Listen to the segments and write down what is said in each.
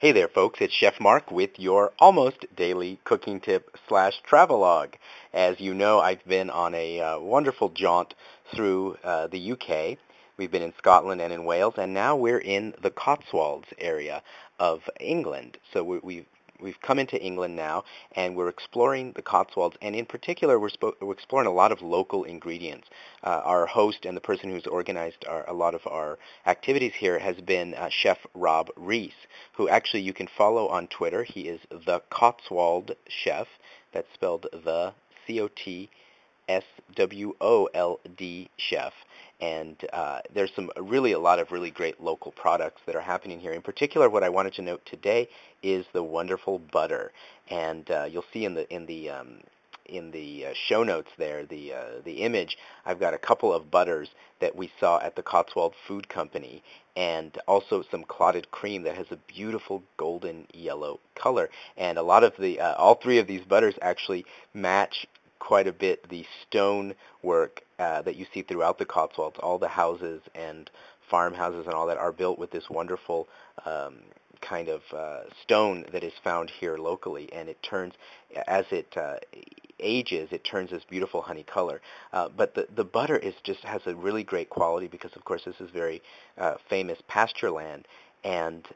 Hey there, folks. It's Chef Mark with your almost daily cooking tip slash travelogue. As you know, I've been on a wonderful jaunt through the UK. We've been in Scotland and in Wales, and now we're in the Cotswolds area of England. So we've come into England now, and we're exploring the Cotswolds, and in particular, we're exploring a lot of local ingredients. Our host and the person who's organized a lot of our activities here has been Chef Rob Rees, who actually you can follow on Twitter. He is the Cotswold Chef. That's spelled the Cotswold Chef. And there's a lot of really great local products that are happening here. In particular, what I wanted to note today is the wonderful butter. And you'll see in the show notes there, the image, I've got a couple of butters that we saw at the Cotswold Food Company, and also some clotted cream that has a beautiful golden yellow color. And all three of these butters actually match quite a bit the stone work that you see throughout the Cotswolds. All the houses and farmhouses and all that are built with this wonderful kind of stone that is found here locally, and it turns, as it ages, it turns this beautiful honey color. But the butter has a really great quality because, of course, this is very famous pasture land, and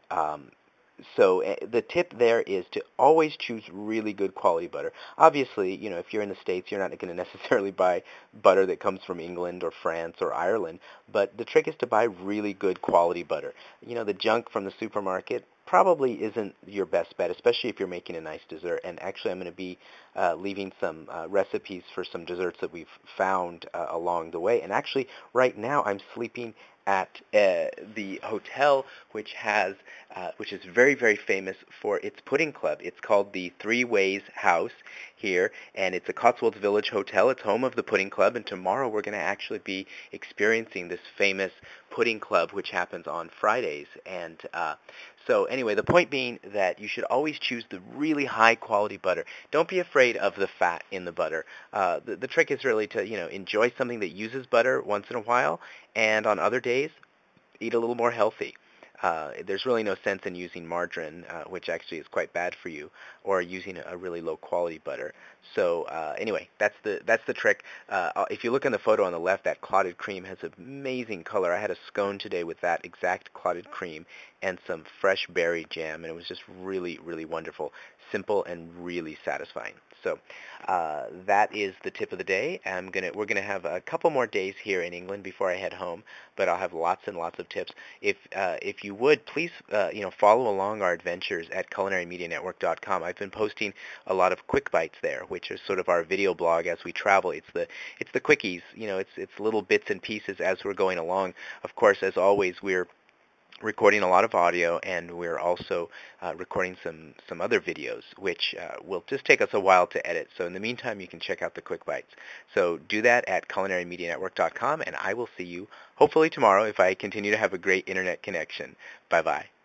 so the tip there is to always choose really good quality butter. Obviously, if you're in the States, you're not going to necessarily buy butter that comes from England or France or Ireland, but the trick is to buy really good quality butter. The junk from the supermarket probably isn't your best bet, especially if you're making a nice dessert. And actually, I'm going to be leaving some recipes for some desserts that we've found along the way. And actually, right now, I'm sleeping at the hotel, which is very, very famous for its pudding club. It's called the Three Ways House here, and it's a Cotswolds Village hotel. It's home of the pudding club, and tomorrow we're going to actually be experiencing this famous pudding club, which happens on Fridays. And so anyway, the point being that you should always choose the really high quality butter. Don't be afraid of the fat in the butter. The trick is really to enjoy something that uses butter once in a while, and on other days, eat a little more healthy. There's really no sense in using margarine, which actually is quite bad for you, or using a really low quality butter. So anyway, that's the trick. If you look in the photo on the left, that clotted cream has an amazing color. I had a scone today with that exact clotted cream and some fresh berry jam, and it was just really, really wonderful, simple and really satisfying. So that is the tip of the day. We're gonna have a couple more days here in England before I head home, but I'll have lots and lots of tips. If you would please follow along our adventures at culinarymedianetwork.com. I've been posting a lot of quick bites there, which is sort of our video blog as we travel. It's the quickies. It's little bits and pieces as we're going along. Of course, as always, we're recording a lot of audio, and we're also recording some other videos, which will just take us a while to edit. So in the meantime, you can check out the quick bites. So do that at culinarymedianetwork.com, and I will see you hopefully tomorrow if I continue to have a great internet connection. Bye-bye.